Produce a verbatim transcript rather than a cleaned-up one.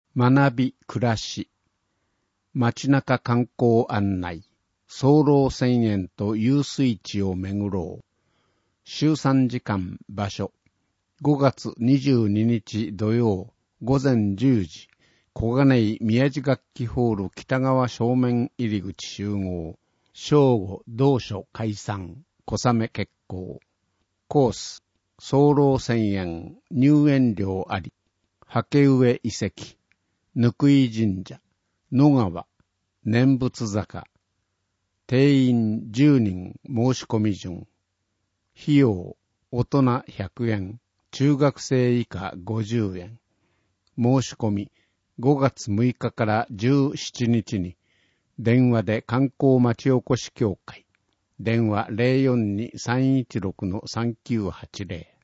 学び暮らし街中観光案内早漏千円と遊水地を巡ろう。週さんじかん場所ごがつにじゅうににち土曜午前じゅうじ小金井宮地楽器ホール北側正面入り口集合。正午同所解散小雨決行。コース早漏千円入園料あり刷上遺跡貫井神社野川念仏坂定員じゅうにん申し込み順。費用大人ひゃくえん中学生以下ごじゅうえん。申し込みごがつむいかからじゅうしちにちに電話で観光町おこし協会電話 ゼロよんに さんいちろく さんきゅうはちゼロ